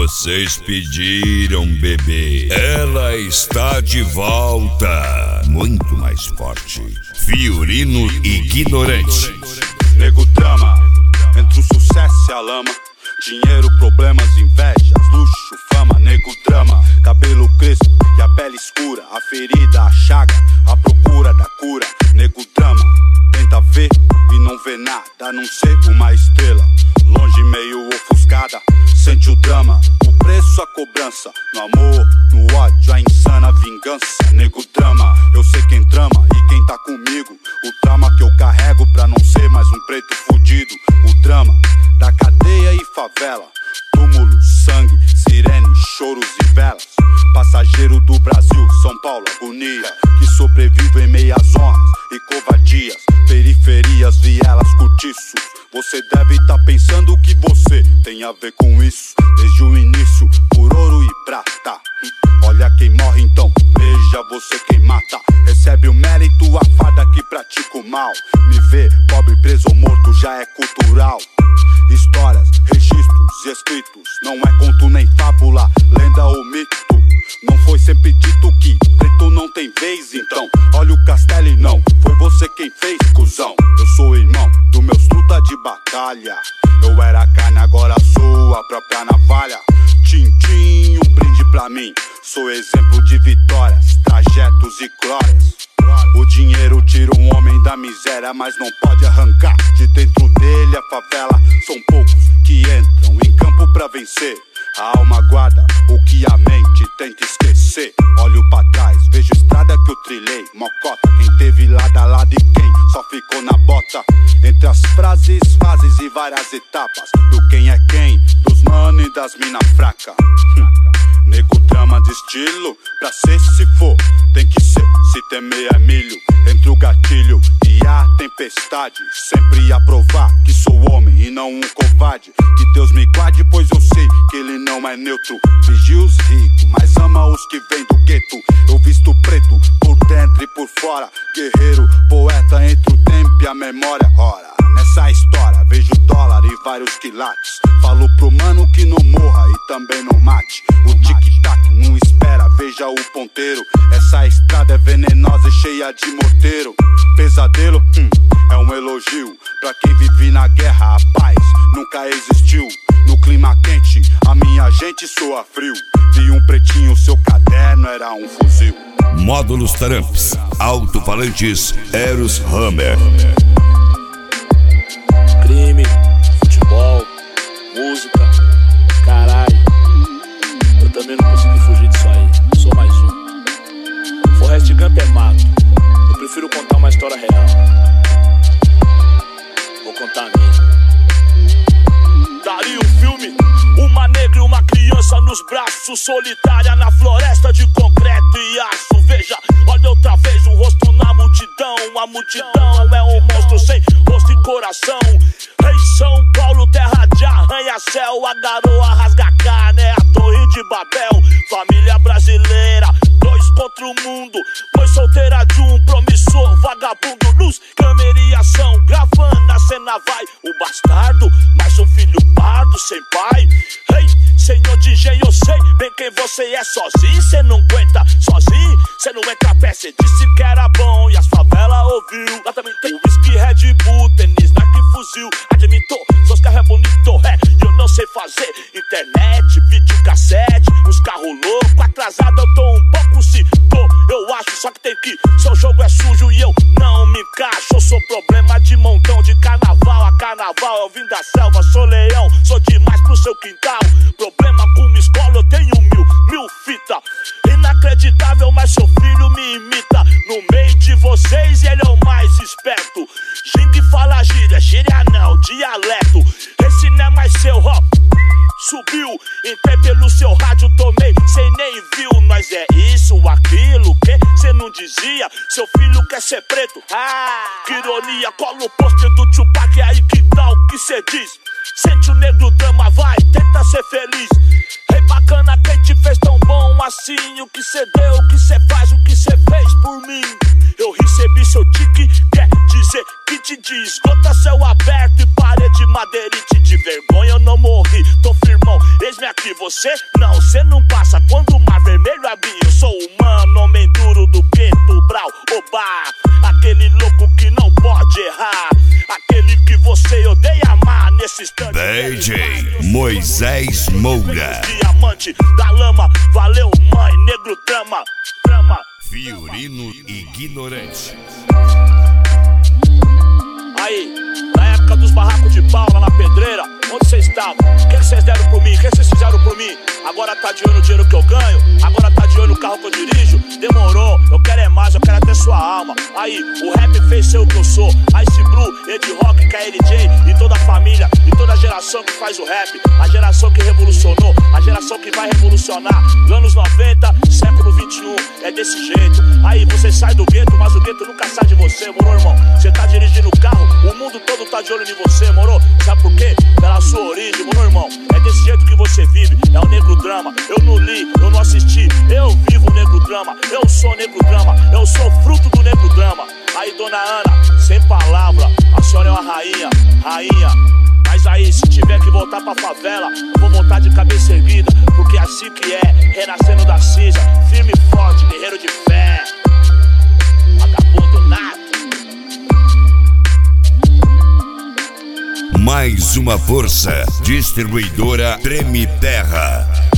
Vocês pediram, bebê. Ela está de volta. Muito mais forte. Fiorino Ignorante. Nego drama, entre o sucesso e a lama. Dinheiro, problemas, invejas, luxo, fama. Nego drama, cabelo crespo e a pele escura. A ferida, a chaga, a procura da cura. Nego drama, tenta ver e não vê nada, a não ser uma estrela. Longe, meio ofuscada, sente o drama. O preço, a cobrança. No amor, no ódio, a insana vingança. Nego drama, eu sei quem trama e quem tá comigo. O drama que eu carrego pra não ser mais um preto fudido. O drama da cadeia e favela. Túmulo, sangue, sirene, choros e velas. Passageiro do Brasil, São Paulo, agonia. Que sobrevive em meias honras e covardias. Periferias, vielas, cortiços. Você deve tá pensando que você tem a ver com isso. Desde o início, por ouro e prata. Olha quem morre então, veja você quem mata. Recebe o mérito, a farda que pratica o mal. Me ver pobre, preso ou morto já é cultural. Histórias, registros e escritos. Não é conto nem fábula, lenda ou mito. Não foi sempre dito que preto não tem vez, então olha o castelo e não foi você quem fez, cuzão. Eu sou irmão dos meus truta de batalha. Eu era carne, agora sou a própria navalha. Tintim, um brinde pra mim. Sou exemplo de vitórias, trajetos e glórias. O dinheiro tira um homem da miséria, mas não pode arrancar de dentro dele a favela. São poucos que entram em campo pra vencer. A alma guarda o que a mente tenta esquecer. Olho pra trás, vejo estrada que eu trilhei. Mocota, quem teve lado a lado e quem só ficou na bota. Entre as frases, fases e várias etapas. Do quem é quem, dos mano e das mina fraca. Nego drama de estilo, pra ser se for, tem que ser, se temer é milho. Entre o gatilho e a tempestade, sempre a provar que sou homem e não um covarde. Que Deus me guarde, pois eu sei que ele não é neutro. Vigia os ricos, mas ama os que vêm do gueto. Eu visto preto, por dentro e por fora. Guerreiro, poeta entre o tempo e a memória. Ora, nessa história vejo dólar e vários quilates. Falo pro mano que não morra e também não mate. O tic-tac não espera, veja o ponteiro. Essa estrada é venenosa e cheia de morteiro. Pesadelo, é um elogio pra quem vive na guerra. A paz nunca existiu. No clima quente, a minha gente soa frio. Vi um pretinho, seu caderno era um fuzil. Módulos Taramps, alto-falantes Eros Hammer. Crime, futebol, música, caralho. Eu também não consegui fugir disso aí, sou mais um. Forrest Gump é mato, eu prefiro contar uma história real. Vou contar a minha. Daria um filme, uma negra e uma criança nos braços, solitária na floresta de concreto e aço. Veja, olha outra vez o rosto na multidão. A multidão é um monstro sem rosto e coração. Em São Paulo, terra de arranha-céu. A garoa rasga a carne, é a Torre de Babel. Família brasileira, dois contra o mundo. Mãe solteira de um promissor, vagabundo. Luz, câmera e ação, gravando a cena vai. O bastardo, mais um filho pardo, sem pai. Ei, senhor DJ, eu sei bem quem você é. Sozinho, cê não aguenta, sozinho, cê não entra a pé. Cê disse que era bom e as favelas ouviu. Lá também tem whisky, Red Bull, tênis, Nike, fuzil. Admitou, seus carros é bonito, e eu não sei fazer internet, videocassete, uns carros loucos. Atrasado eu tô um pouco, se tô, eu acho, só que tem que. Seu jogo é sujo e eu não me encaixo. Eu sou problema de montão, de carnaval a carnaval. Eu vim da selva, sou leão, sou demais pro seu quintal. Problema com uma escola, eu tenho mil fita. Inacreditável, mas seu filho me imita. No meio de vocês ele é o mais esperto. Xing fala gíria, gíria não, dialeto. Esse não é mais seu, ó. Subiu, entrei pelo seu rádio, tomei, cê nem viu. Nós é isso, aquilo, que cê não dizia. Seu filho quer ser preto, que ironia. Cola o pôster do Tupac, aí que tal que cê diz? Sente o negro drama, vai, tenta ser feliz. Ei, bacana, quem te fez tão bom assim? O que cê deu, o que cê faz, o que cê fez por mim? Eu recebi seu tique, quer dizer que te diz. Gota céu aberto e parede madeirite. De vergonha eu não morri, tô firmão, eis minha que você não passa quando o mar vermelho abrir. Eu sou humano, homem duro do gueto, brau, oba. Aquele louco que não pode errar, aquele que você odeia amar nesse instante. DJ Moisés Moura, Diamante da lama, valeu mãe, negro trama. Fiorino Ignorante. Aí, na época dos barracos de pau lá na pedreira, onde vocês estavam? O que vocês deram por mim? O que vocês fizeram por mim? Agora tá de olho no dinheiro que eu ganho? Agora tá de olho no carro que eu dirijo? Demorou, eu quero é mais, eu quero até sua alma. Aí, o rap fez ser o que eu sou. Ice Blue, Ed Rock, KLJ e toda a família, e toda a geração que faz o rap. A geração que revolucionou, a geração que vai revolucionar. Anos 90, século 21, é desse jeito. Aí você sai do gueto, mas o gueto nunca sai de você, moro, irmão? Você tá dirigindo o carro, o mundo todo tá de olho em você, moro? Sabe por quê? Pela sua origem, moro, irmão? É desse jeito que você vive, é o negro drama. Eu não li, eu não assisti, eu vivo o negro drama. Eu sou negro drama, eu sou fruto do negro drama. Aí, dona Ana, sem palavra, a senhora é uma rainha. Mas aí, se tiver que voltar pra favela, eu vou voltar de cabeça erguida, porque assim que é, renascendo da cinza, firme e forte, guerreiro de fé. Vagabundo nato. Mais uma força, distribuidora Treme Terra.